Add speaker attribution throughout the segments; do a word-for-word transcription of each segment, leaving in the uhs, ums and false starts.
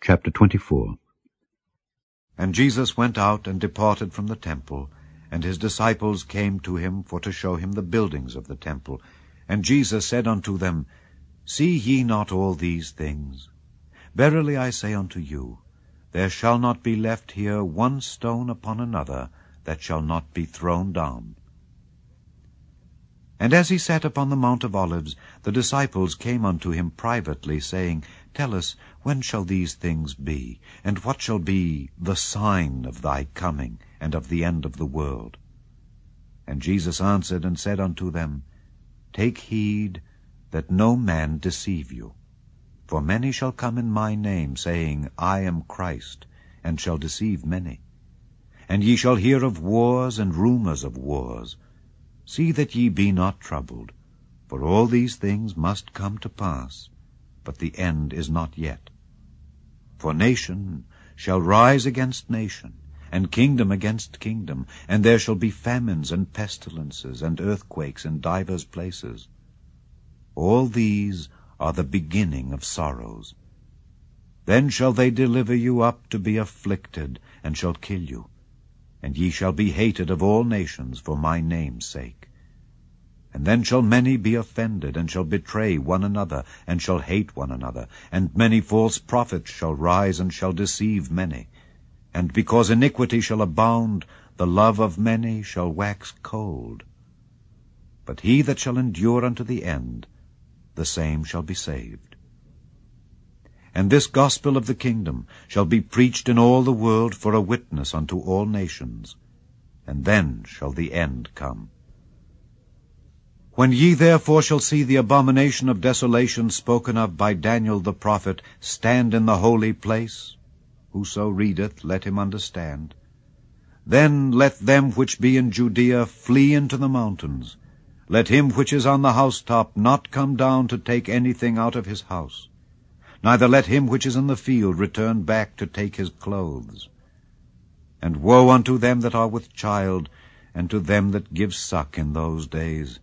Speaker 1: Chapter twenty-four.
Speaker 2: And Jesus went out and departed from the temple, and his disciples came to him for to show him the buildings of the temple. And Jesus said unto them, See ye not all these things? Verily I say unto you, there shall not be left here one stone upon another that shall not be thrown down. And as he sat upon the Mount of Olives, the disciples came unto him privately, saying, Tell us, when shall these things be? And what shall be the sign of thy coming, and of the end of the world? And Jesus answered and said unto them, Take heed that no man deceive you. For many shall come in my name, saying, I am Christ, and shall deceive many. And ye shall hear of wars and rumors of wars. See that ye be not troubled, for all these things must come to pass, but the end is not yet. For nation shall rise against nation, and kingdom against kingdom, and there shall be famines and pestilences and earthquakes in divers places. All these are the beginning of sorrows. Then shall they deliver you up to be afflicted, and shall kill you. And ye shall be hated of all nations for my name's sake. And then shall many be offended, and shall betray one another, and shall hate one another. And many false prophets shall rise, and shall deceive many. And because iniquity shall abound, the love of many shall wax cold. But he that shall endure unto the end, the same shall be saved. And this gospel of the kingdom shall be preached in all the world for a witness unto all nations, and then shall the end come. When ye therefore shall see the abomination of desolation spoken of by Daniel the prophet stand in the holy place, whoso readeth, let him understand. Then let them which be in Judea flee into the mountains. Let him which is on the housetop not come down to take anything out of his house. Neither let him which is in the field return back to take his clothes. And woe unto them that are with child, and to them that give suck in those days.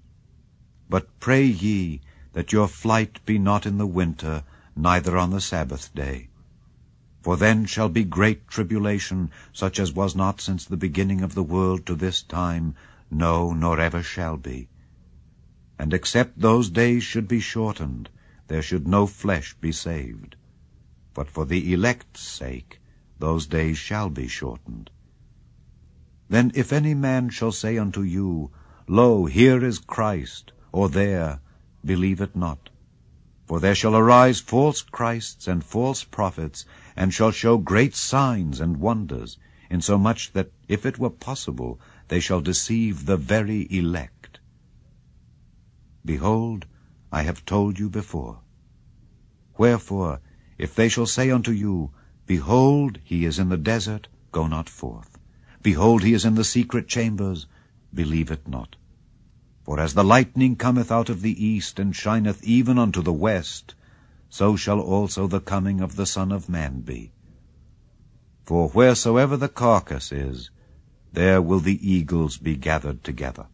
Speaker 2: But pray ye that your flight be not in the winter, neither on the Sabbath day. For then shall be great tribulation, such as was not since the beginning of the world to this time, no, nor ever shall be. And except those days should be shortened, there should no flesh be saved. But for the elect's sake those days shall be shortened. Then if any man shall say unto you, Lo, here is Christ, or there, believe it not. For there shall arise false Christs and false prophets, and shall show great signs and wonders, insomuch that, if it were possible, they shall deceive the very elect. Behold, I have told you before. Wherefore, if they shall say unto you, Behold, he is in the desert, go not forth. Behold, he is in the secret chambers, believe it not. For as the lightning cometh out of the east, and shineth even unto the west, so shall also the coming of the Son of Man be. For wheresoever the carcass is, there will the eagles be gathered together.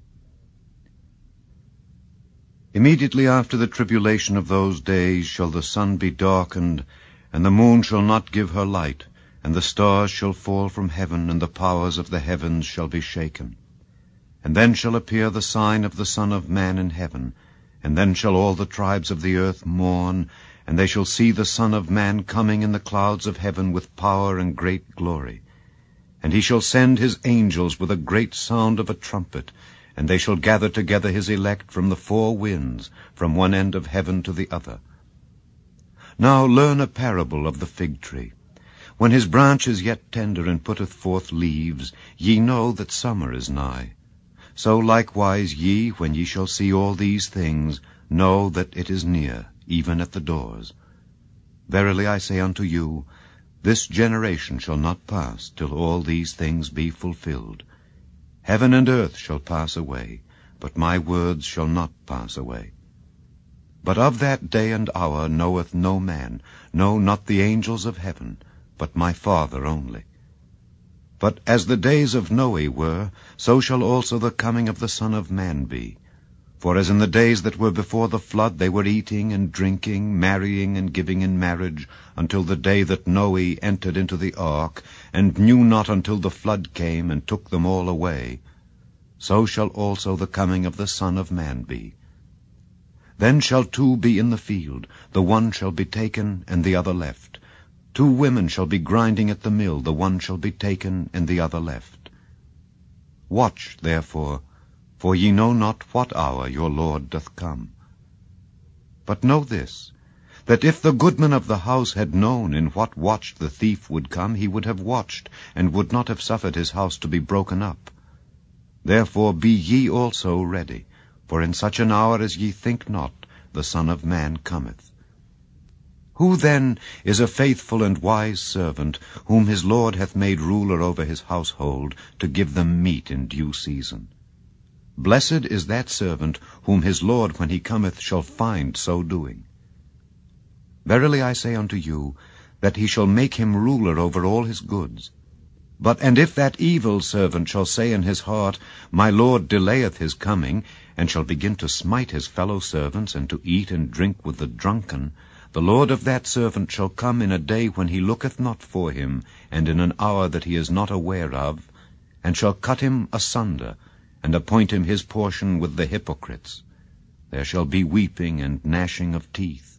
Speaker 2: Immediately after the tribulation of those days shall the sun be darkened, and the moon shall not give her light, and the stars shall fall from heaven, and the powers of the heavens shall be shaken. And then shall appear the sign of the Son of Man in heaven, and then shall all the tribes of the earth mourn, and they shall see the Son of Man coming in the clouds of heaven with power and great glory. And he shall send his angels with a great sound of a trumpet, and they shall gather together his elect from the four winds, from one end of heaven to the other. Now learn a parable of the fig tree. When his branch is yet tender, and putteth forth leaves, ye know that summer is nigh. So likewise ye, when ye shall see all these things, know that it is near, even at the doors. Verily I say unto you, this generation shall not pass till all these things be fulfilled. Heaven and earth shall pass away, but my words shall not pass away. But of that day and hour knoweth no man, no, not the angels of heaven, but my Father only. But as the days of Noe were, so shall also the coming of the Son of Man be. For as in the days that were before the flood they were eating and drinking, marrying and giving in marriage, until the day that Noe entered into the ark, and knew not until the flood came and took them all away, so shall also the coming of the Son of Man be. Then shall two be in the field, the one shall be taken and the other left. Two women shall be grinding at the mill, the one shall be taken and the other left. Watch, therefore, for ye know not what hour your Lord doth come. But know this, that if the goodman of the house had known in what watch the thief would come, he would have watched, and would not have suffered his house to be broken up. Therefore be ye also ready, for in such an hour as ye think not, the Son of Man cometh. Who then is a faithful and wise servant, whom his Lord hath made ruler over his household, to give them meat in due season? Blessed is that servant, whom his Lord when he cometh shall find so doing. Verily I say unto you, that he shall make him ruler over all his goods. But and if that evil servant shall say in his heart, My Lord delayeth his coming, and shall begin to smite his fellow servants, and to eat and drink with the drunken, the Lord of that servant shall come in a day when he looketh not for him, and in an hour that he is not aware of, and shall cut him asunder, and appoint him his portion with the hypocrites. There shall be weeping and gnashing of teeth.